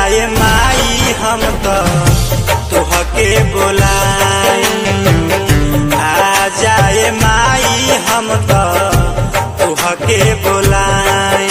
जाए माई हम तो तुहके बोलाई, आ जाए माई हम तो तुहके बोलाई।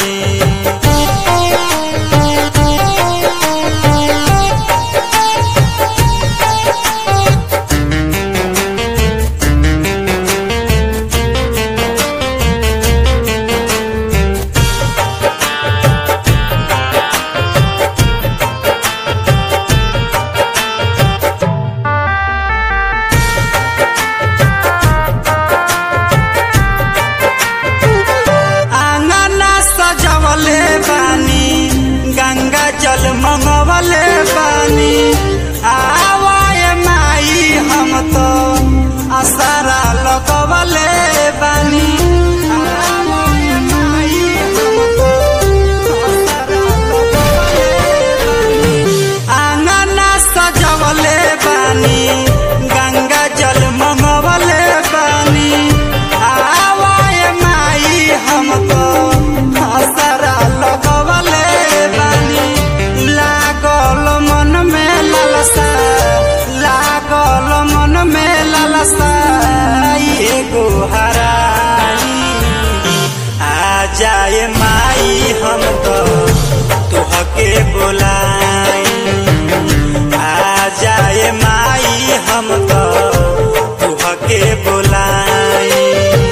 जल मंगवले बानी, आवाए माई हम तो असरा लगवले बानी, आवाए माई हम तो असरा लगवले बानी। आंगना सजवले बानी, गंगा जल मंगवले बानी, आवाए माई हम तो असरा लगवले बानी। लागल मन में लालसा एगो हराई, आ जाए माई हम तो तुहके बोलाई, आ जाए माई हम तो तुहके बोलाई।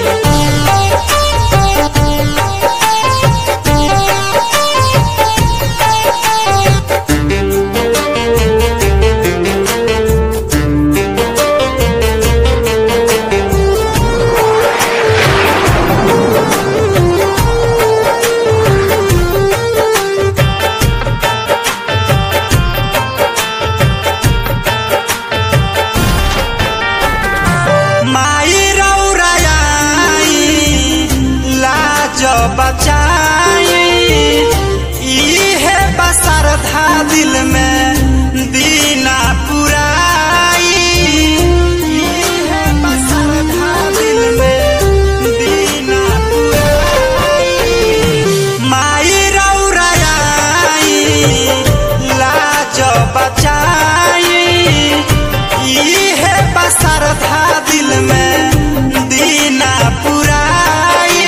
बचाई इहे बसरधा दिल में दीना पुराई, इहे बसरधा दिल में दीना पुराई। माई रौराई लाज बचाई इहे बसरधा दिल में दीना पुराई।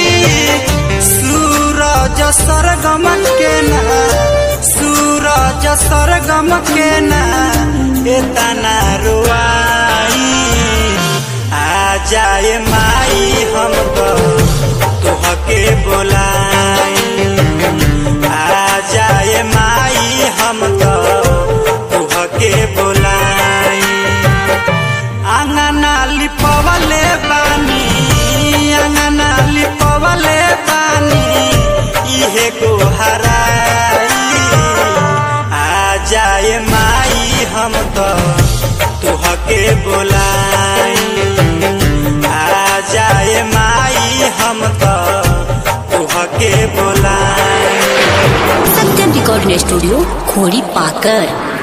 सरगम के ना सूरज सरगम के ना इतना रुआई, आ जाए माई हम तो तुहके बोलाई, आ जाए माई हम तो तुहके बोलाई। आंगना लिपवले बानी, आंगना लिपवले बानी इहे को हराई, आ जाए माई हम तो तुहके बोलाई, आ जाए माई हम तो तुहके बोलाई। सत्यम रिकॉर्डिंग स्टूडियो खोड़ी पाकर।